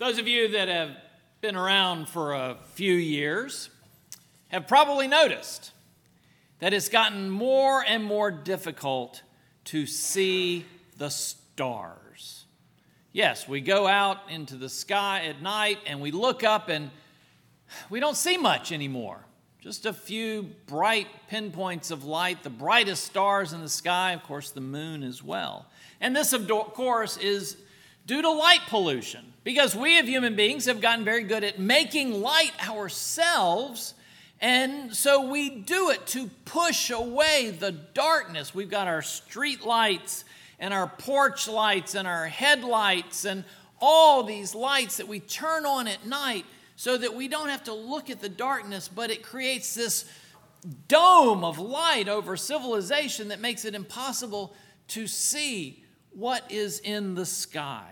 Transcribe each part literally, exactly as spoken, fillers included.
Those of you that have been around for a few years have probably noticed that it's gotten more and more difficult to see the stars. Yes, we go out into the sky at night and we look up and we don't see much anymore. Just a few bright pinpoints of light, the brightest stars in the sky, of course, the moon as well. And this, of course, is due to light pollution, because we as human beings have gotten very good at making light ourselves, and so we do it to push away the darkness. We've got our street lights and our porch lights and our headlights and all these lights that we turn on at night so that we don't have to look at the darkness, but it creates this dome of light over civilization that makes it impossible to see what is in the sky.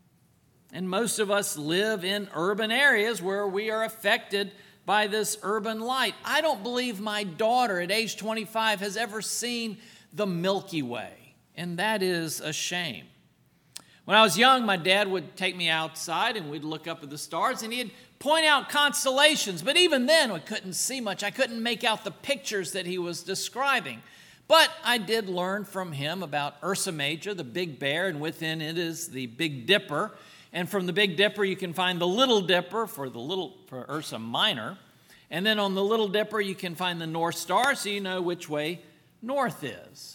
And most of us live in urban areas where we are affected by this urban light. I don't believe my daughter at age twenty-five has ever seen the Milky Way, and that is a shame. When I was young, my dad would take me outside and we'd look up at the stars and he'd point out constellations, but even then we couldn't see much. I couldn't make out the pictures that he was describing. But I did learn from him about Ursa Major, the Big Bear, and within it is the Big Dipper. And from the Big Dipper, you can find the Little Dipper for the little for Ursa Minor. And then on the Little Dipper, you can find the North Star, so you know which way north is.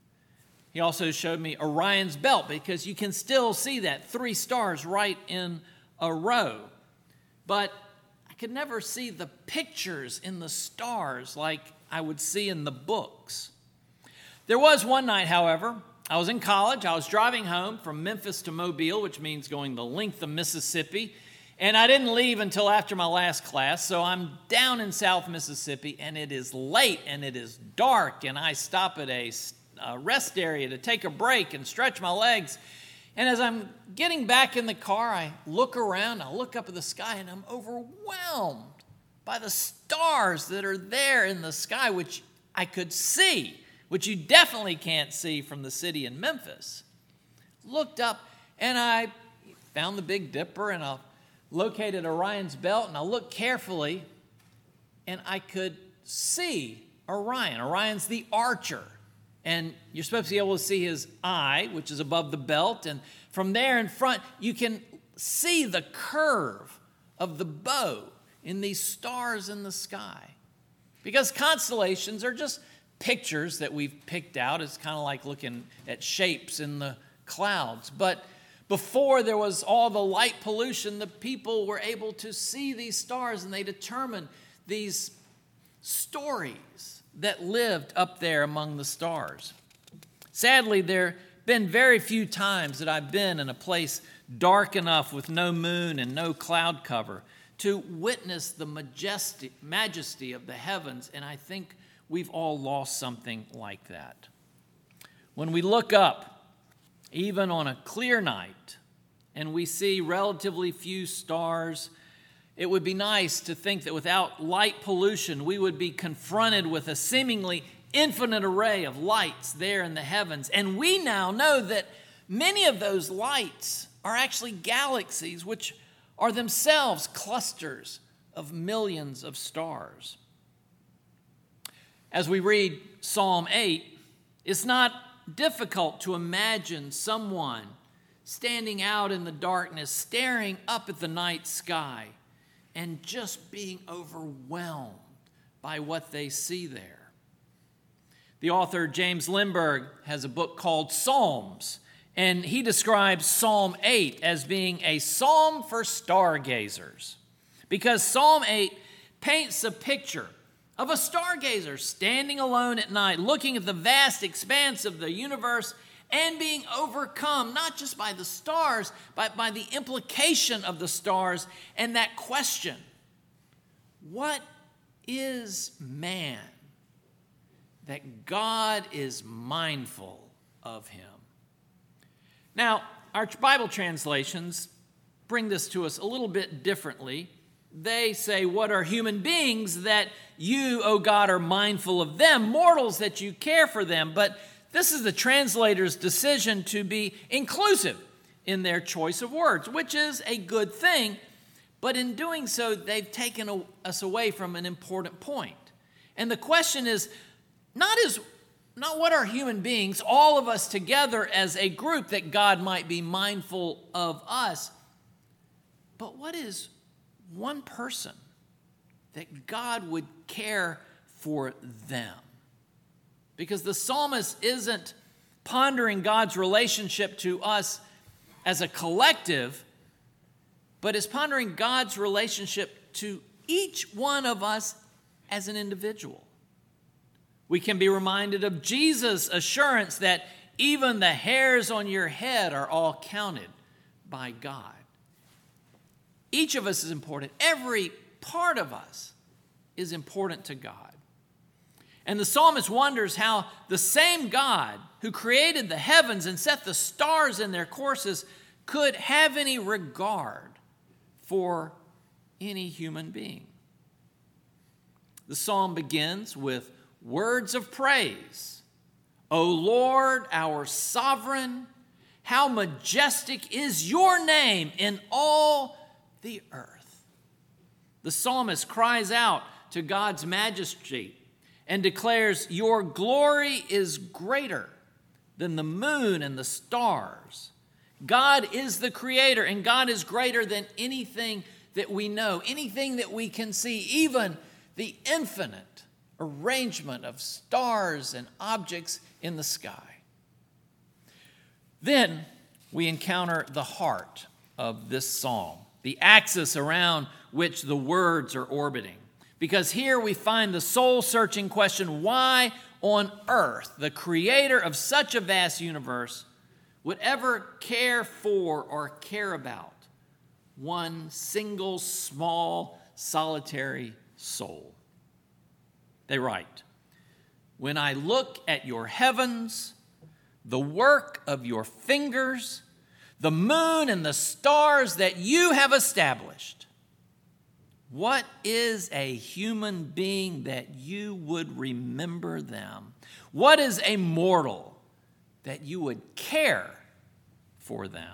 He also showed me Orion's Belt, because you can still see that, three stars right in a row. But I could never see the pictures in the stars like I would see in the books. There was one night, however, I was in college. I was driving home from Memphis to Mobile, which means going the length of Mississippi. And I didn't leave until after my last class, so I'm down in South Mississippi, and it is late, and it is dark, and I stop at a, a rest area to take a break and stretch my legs. And as I'm getting back in the car, I look around, I look up at the sky, and I'm overwhelmed by the stars that are there in the sky, which I could see, which you definitely can't see from the city in Memphis. Looked up, and I found the Big Dipper, and I located Orion's Belt, and I looked carefully, and I could see Orion. Orion's the archer, and you're supposed to be able to see his eye, which is above the belt, and from there in front, you can see the curve of the bow in these stars in the sky. Because constellations are just pictures that we've picked out. It's kind of like looking at shapes in the clouds. But before there was all the light pollution, the people were able to see these stars, and they determined these stories that lived up there among the stars. Sadly, there have been very few times that I've been in a place dark enough with no moon and no cloud cover to witness the majesty, majesty of the heavens, and I think we've all lost something like that. When we look up, even on a clear night, and we see relatively few stars, it would be nice to think that without light pollution, we would be confronted with a seemingly infinite array of lights there in the heavens. And we now know that many of those lights are actually galaxies, which are themselves clusters of millions of stars. As we read Psalm eight, it's not difficult to imagine someone standing out in the darkness, staring up at the night sky, and just being overwhelmed by what they see there. The author James Lindberg has a book called Psalms, and he describes Psalm eight as being a psalm for stargazers, because Psalm eight paints a picture of a stargazer standing alone at night, looking at the vast expanse of the universe and being overcome, not just by the stars, but by the implication of the stars and that question, what is man that God is mindful of him? Now, our Bible translations bring this to us a little bit differently. They say, what are human beings that you, O God, are mindful of them, mortals that you care for them? But this is the translator's decision to be inclusive. in their choice of words, which is a good thing. But in doing so, they've taken us away from an important point. And the question is not is not what are human beings, all of us together as a group, that God might be mindful of us, but what is one person that God would care for them? Because the psalmist isn't pondering God's relationship to us as a collective, but is pondering God's relationship to each one of us as an individual. We can be reminded of Jesus' assurance that even the hairs on your head are all counted by God. Each of us is important. Every part of us is important to God. And the psalmist wonders how the same God who created the heavens and set the stars in their courses could have any regard for any human being. The psalm begins with words of praise. O Lord, our sovereign, how majestic is your name in all the earth. The psalmist cries out to God's majesty and declares, your glory is greater than the moon and the stars. God is the creator, and God is greater than anything that we know, anything that we can see, even the infinite arrangement of stars and objects in the sky. Then we encounter the heart of this psalm, the axis around which the words are orbiting. Because here we find the soul-searching question, why on earth the creator of such a vast universe would ever care for or care about one single, small, solitary soul. They write, when I look at your heavens, the work of your fingers, the moon and the stars that you have established, what is a human being that you would remember them? What is a mortal that you would care for them?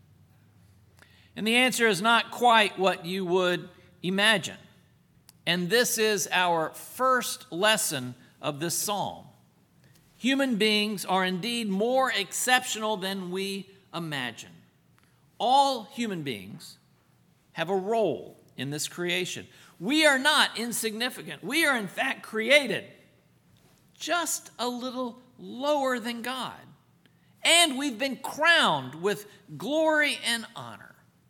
And the answer is not quite what you would imagine. And this is our first lesson of this psalm. Human beings are indeed more exceptional than we imagine. All human beings have a role in this creation. We are not insignificant. We are in fact created just a little lower than God. And we've been crowned with glory and honor.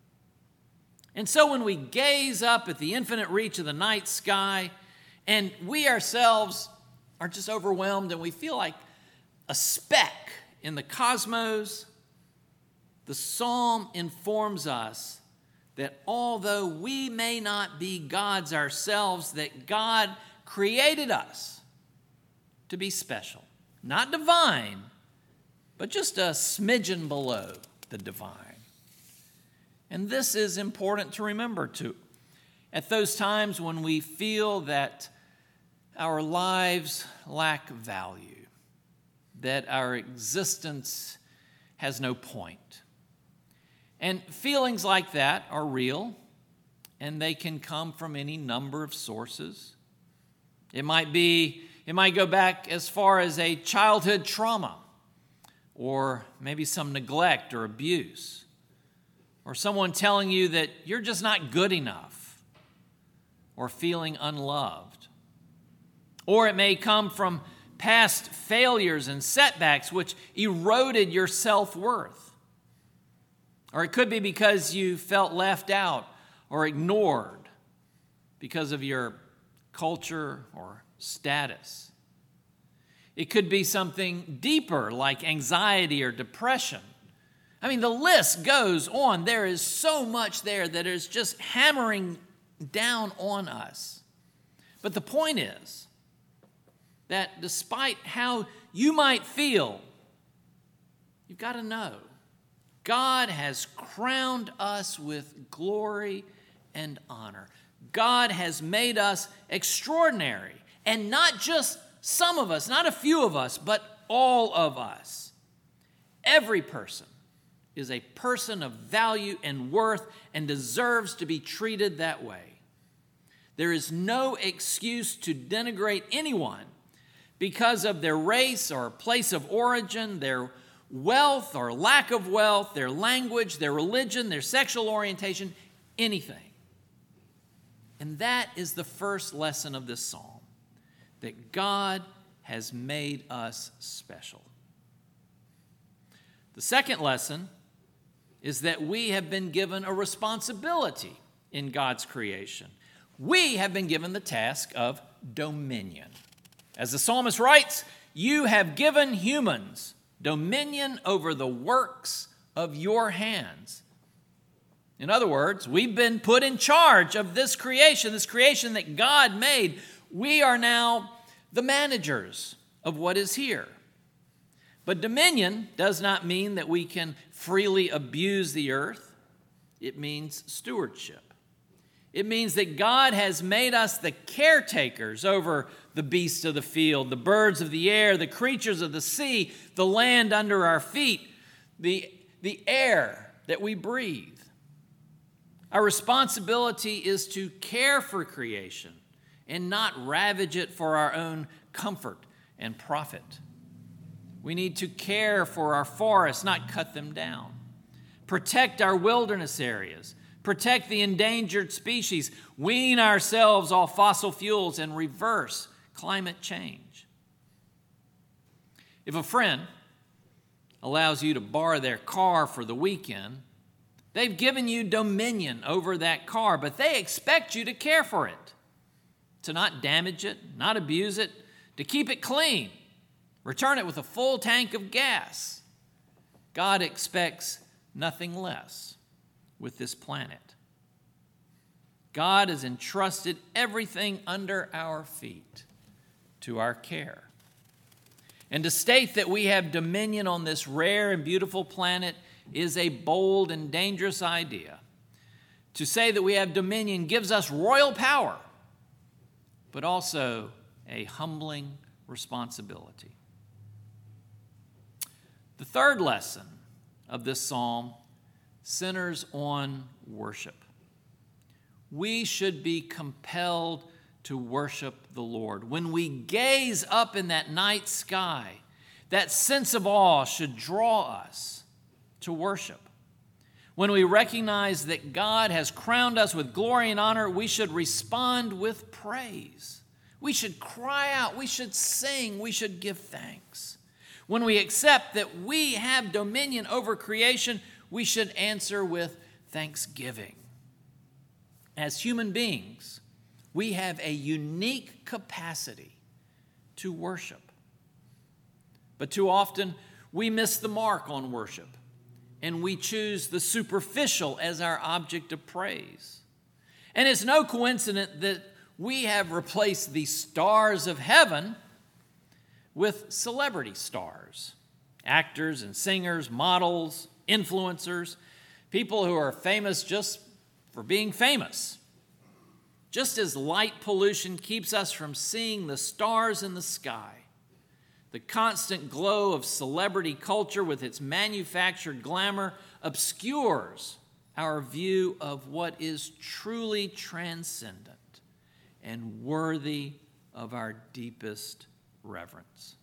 And so when we gaze up at the infinite reach of the night sky, and we ourselves are just overwhelmed and we feel like a speck in the cosmos, the psalm informs us that although we may not be gods ourselves, that God created us to be special, not divine, but just a smidgen below the divine. And this is important to remember too. At those times when we feel that our lives lack value, that our existence has no point. And feelings like that are real, and they can come from any number of sources. It might be, it might go back as far as a childhood trauma, or maybe some neglect or abuse. Or someone telling you that you're just not good enough, or feeling unloved. Or it may come from past failures and setbacks which eroded your self-worth. Or it could be because you felt left out or ignored because of your culture or status. It could be something deeper like anxiety or depression. I mean, the list goes on. There is so much there that is just hammering down on us. But the point is that despite how you might feel, you've got to know God has crowned us with glory and honor. God has made us extraordinary, and not just some of us, not a few of us, but all of us. Every person is a person of value and worth and deserves to be treated that way. There is no excuse to denigrate anyone because of their race or place of origin, their wealth or lack of wealth, their language, their religion, their sexual orientation, anything. And that is the first lesson of this psalm, that God has made us special. The second lesson is that we have been given a responsibility in God's creation. We have been given the task of dominion. As the psalmist writes, you have given humans dominion over the works of your hands. In other words, we've been put in charge of this creation, this creation that God made. We are now the managers of what is here. But dominion does not mean that we can freely abuse the earth. It means stewardship. It means that God has made us the caretakers over the beasts of the field, the birds of the air, the creatures of the sea, the land under our feet, the, the air that we breathe. Our responsibility is to care for creation and not ravage it for our own comfort and profit. We need to care for our forests, not cut them down. Protect our wilderness areas. Protect the endangered species. Wean ourselves off fossil fuels and reverse climate change. If a friend allows you to borrow their car for the weekend, they've given you dominion over that car, but they expect you to care for it, to not damage it, not abuse it, to keep it clean, return it with a full tank of gas. God expects nothing less with this planet. God has entrusted everything under our feet to our care. And to state that we have dominion on this rare and beautiful planet is a bold and dangerous idea. To say that we have dominion gives us royal power, but also a humbling responsibility. The third lesson of this psalm centers on worship. We should be compelled to worship the Lord. When we gaze up in that night sky, that sense of awe should draw us to worship. When we recognize that God has crowned us with glory and honor, we should respond with praise. We should cry out, we should sing, we should give thanks. When we accept that we have dominion over creation, we should answer with thanksgiving. As human beings, we have a unique capacity to worship. But too often, we miss the mark on worship, and we choose the superficial as our object of praise. And it's no coincidence that we have replaced the stars of heaven with celebrity stars, actors and singers, models, influencers, people who are famous just for being famous. Just as light pollution keeps us from seeing the stars in the sky, the constant glow of celebrity culture with its manufactured glamour obscures our view of what is truly transcendent and worthy of our deepest reverence.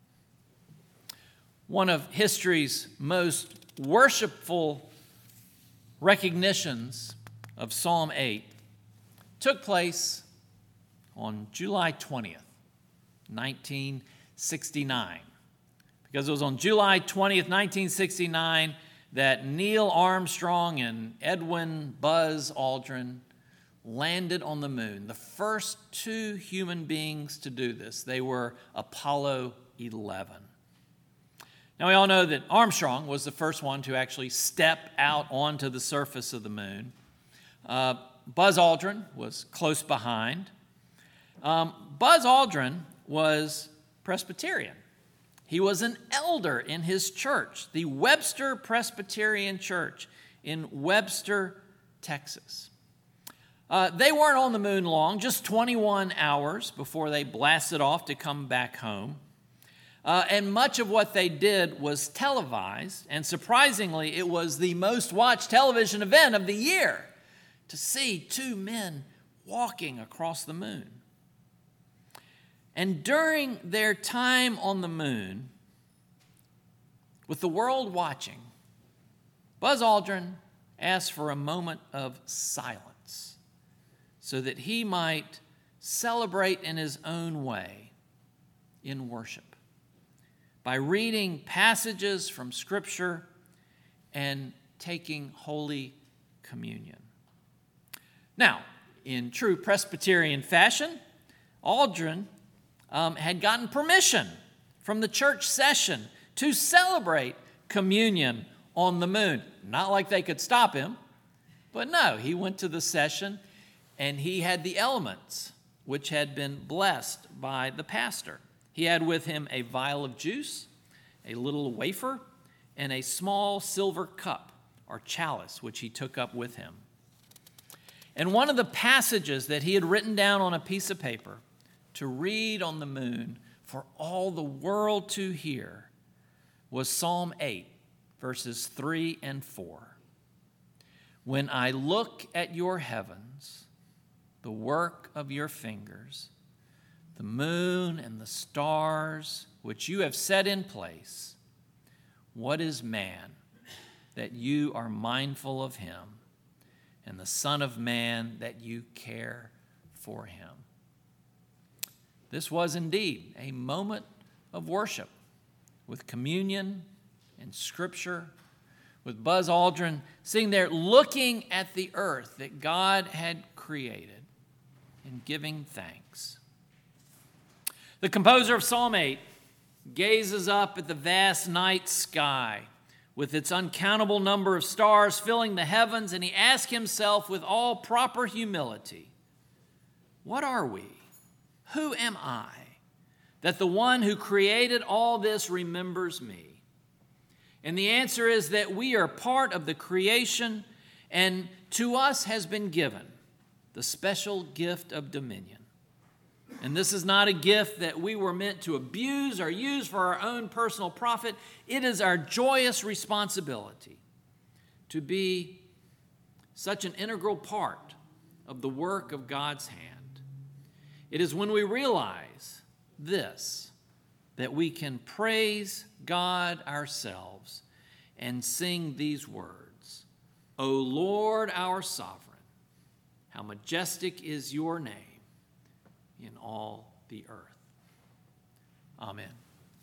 One of history's most worshipful recognitions of Psalm eight took place on July twentieth, nineteen sixty-nine. Because it was on July twentieth, nineteen sixty-nine that Neil Armstrong and Edwin Buzz Aldrin landed on the moon, the first two human beings to do this. They were Apollo eleven. Now, we all know that Armstrong was the first one to actually step out onto the surface of the moon. Uh, Buzz Aldrin was close behind. Um, Buzz Aldrin was Presbyterian. He was an elder in his church, the Webster Presbyterian Church in Webster, Texas. Uh, they weren't on the moon long, just twenty-one hours before they blasted off to come back home. Uh, and much of what they did was televised, and surprisingly, it was the most watched television event of the year to see two men walking across the moon. And during their time on the moon, with the world watching, Buzz Aldrin asked for a moment of silence so that he might celebrate in his own way in worship by reading passages from Scripture and taking Holy Communion. Now, in true Presbyterian fashion, Aldrin um, had gotten permission from the church session to celebrate communion on the moon. Not like they could stop him, but no, he went to the session and he had the elements which had been blessed by the pastor. He had with him a vial of juice, a little wafer, and a small silver cup or chalice, which he took up with him. And one of the passages that he had written down on a piece of paper to read on the moon for all the world to hear was Psalm eight, verses three and four. When I look at your heavens, the work of your fingers, the moon and the stars which you have set in place, what is man that you are mindful of him, and the Son of Man that you care for him? This was indeed a moment of worship with communion and Scripture, with Buzz Aldrin sitting there looking at the earth that God had created and giving thanks. The composer of Psalm eight gazes up at the vast night sky with its uncountable number of stars filling the heavens, and he asks himself with all proper humility, what are we? Who am I that the one who created all this remembers me? And the answer is that we are part of the creation, and to us has been given the special gift of dominion. And this is not a gift that we were meant to abuse or use for our own personal profit. It is our joyous responsibility to be such an integral part of the work of God's hand. It is when we realize this that we can praise God ourselves and sing these words, O Lord, our sovereign, how majestic is your name in all the earth. Amen.